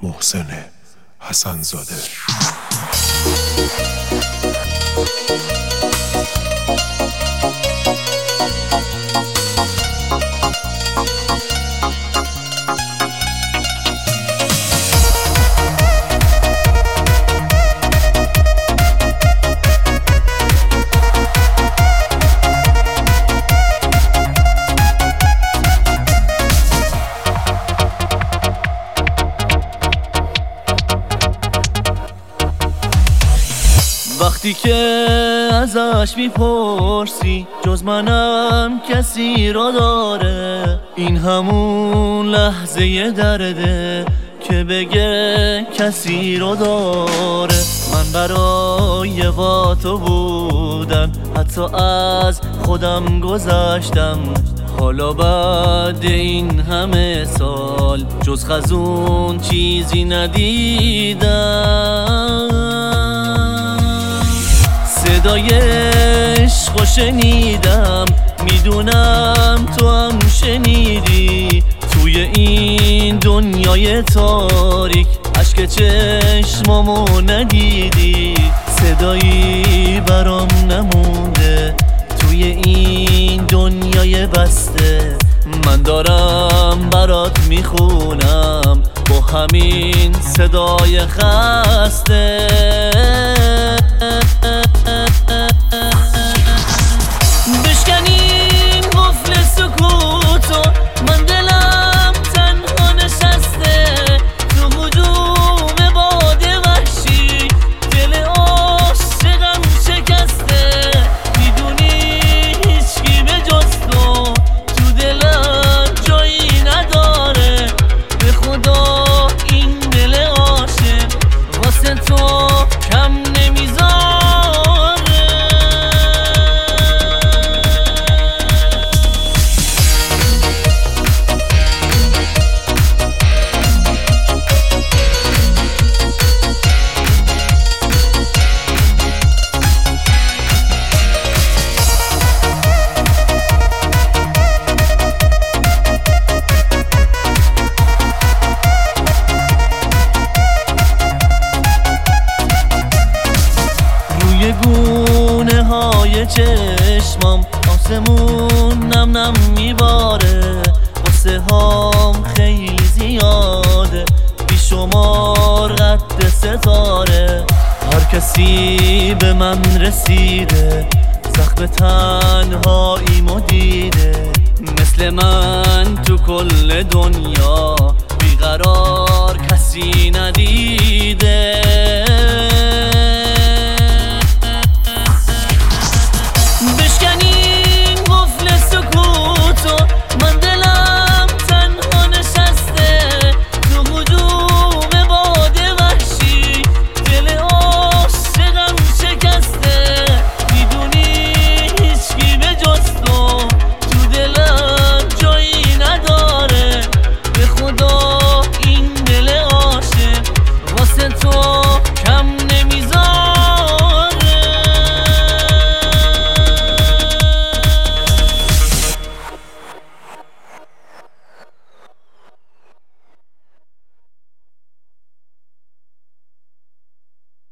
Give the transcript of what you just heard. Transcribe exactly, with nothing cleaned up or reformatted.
محسن حسن‌زاده. وقتی که ازش میپرسی جز منم کسی را داره، این همون لحظه درده که بگه کسی را داره. من برای با تو بودن حتی از خودم گذشتم، حالا بعد این همه سال جز خزون چیزی ندیدم. صدای عشق شنیدم، میدونم تو هم شنیدی. توی این دنیای تاریک اشک چشمامو ندیدی. صدایی برام نمونده توی این دنیای بسته، من دارم برات میخونم با همین صدای خسته. بشکنین قفل سکوتو، من دلم تنها نشسته تو هجوم باد وحشی، دل عاشقم شکسته. میدونی هیچکی به جز تو تو دلم جایی نداره، به خدا این دل عاشق واسه تو کم نمیذاره. گونه های چشمام آسمون نم نم میباره، قصه هام خیلی زیاده بیشمار قد ستاره. هر کسی به من رسیده سخت تنهاییمو دیده، مثل من تو کل دنیا بیقرار